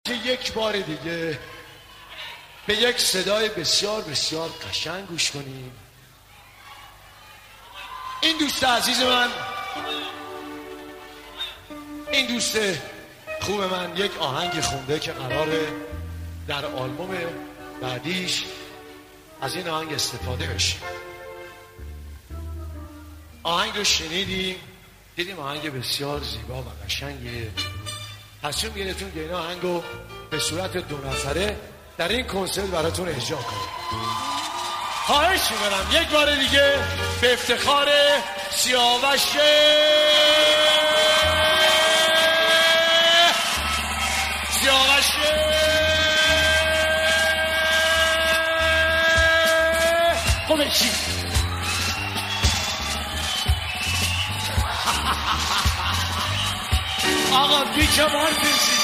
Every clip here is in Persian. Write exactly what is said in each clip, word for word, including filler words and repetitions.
یک بار دیگه به یک صدای بسیار بسیار قشنگ گوش کنیم. این دوست عزیز من، این دوست خوب من یک آهنگ خونده که قراره در آلبوم بعدیش از این آهنگ استفاده بشه. آهنگ رو شنیدیم، دیدیم آهنگ بسیار زیبا و قشنگیه. تصمیم گرفتیم که این آهنگ رو به صورت دو نفره در این کنسرت براتون اجرا کنیم. خواهش می‌کنم یک بار دیگه به افتخار سیاوش سیاوش قمیشی آقا بیکمان بیشی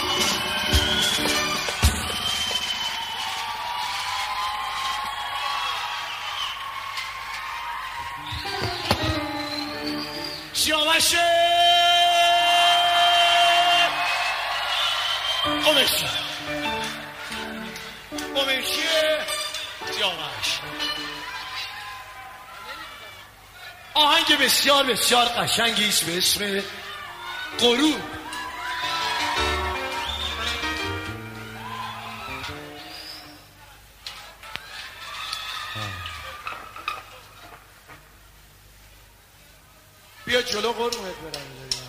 سیاوش قمیشی قمیشی سیاوش. آهنگ بسیار بسیار قشنگی است به اسم غروب. بیا جلو قربونت برم.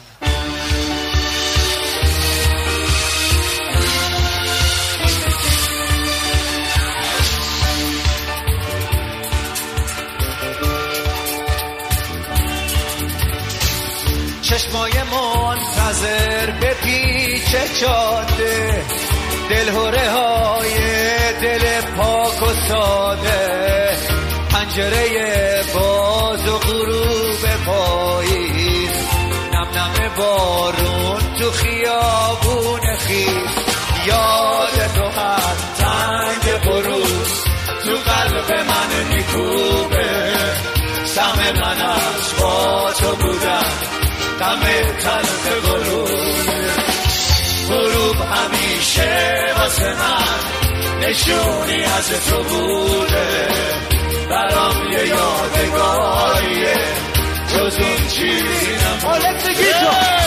چشمای منتظر به پیچ جاده، دلهوره های دل پاک و ساده، پنجره باز و غروب پاییز، نم نم بارون تو خیابون خیز، یاد تو هر تنگ غروب تو قلب من میکوبه، سم من از با تو بودم دم تلخ غروب. غروب همیشه واسه من نشونی از تو بوده، برام یه یادگاریه جز اون چیزی نمونه.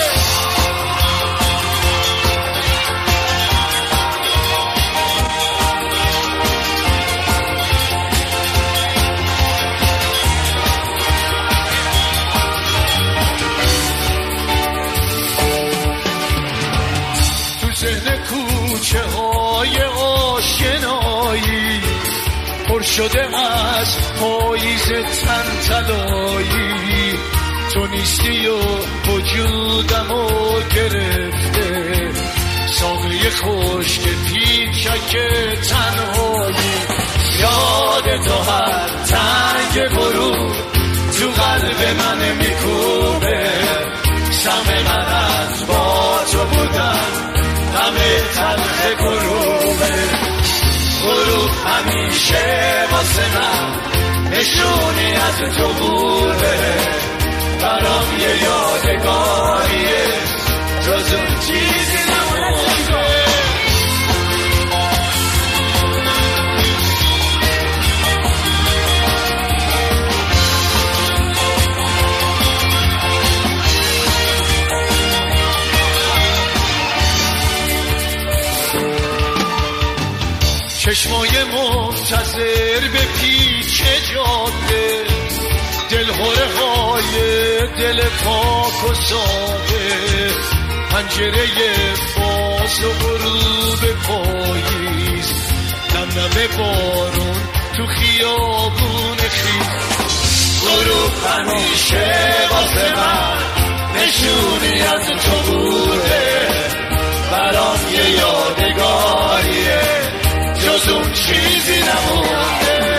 کوچه های آشنایی پر شده از پاییز تن تلایی، تو نیستی و وجودم و گرفته، ساقی خشک پیچک تنهایی، یاد تو هر تنگ غروب تو قلب من میکوبه، سم من از با تو بودن همه تلخ غروبه. غروب همیشه واسه من نشونی از تو بوده، برام یه یادگاریه جز اون چیزی نمونده. چشمای منتظر به پیچ جاده، دلهوره های دل پاک و ساده، پنجره باز و غروب پاییز، نم نم بارون تو خیابون خیز. غروب همیشه واسه من نشونی از تو بوده، برام یه یادگاریه جز اون چیزی نمونده.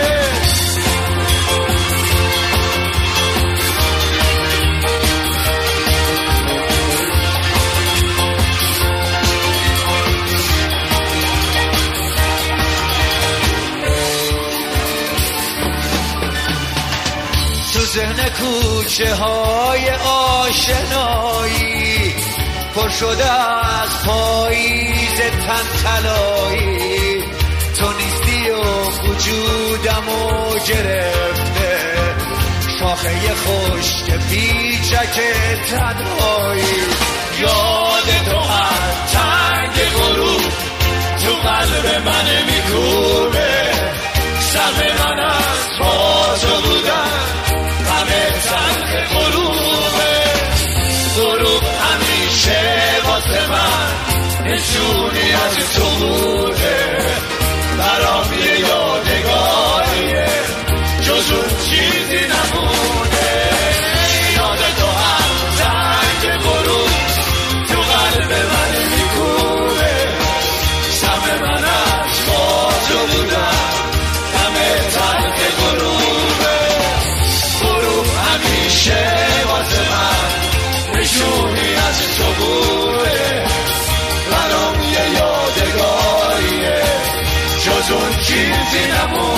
تو ذهن کوچه های آشنایی پر شده از پاییز تن طلایی، تو نیستی و وجودمو گرفته، شاخه خشک پیچک تنهایی. یاد تو از تنگ غروب تو قلب من میکوبه، شب من از با تو بودن همه تنگ غروبه. غروب همیشه واسه من نشونی از تو بوده، برام یه یادگاریه جز اون چیزی نمونه. یاد تو هم تنگ غروب تو قلب من میکوبه، شب من از با تو بودم همه تنگ غروبه. غروب همیشه واسه من نشونی از تو بوده، برام یه یادگاریه جز اون چیزی نمونه.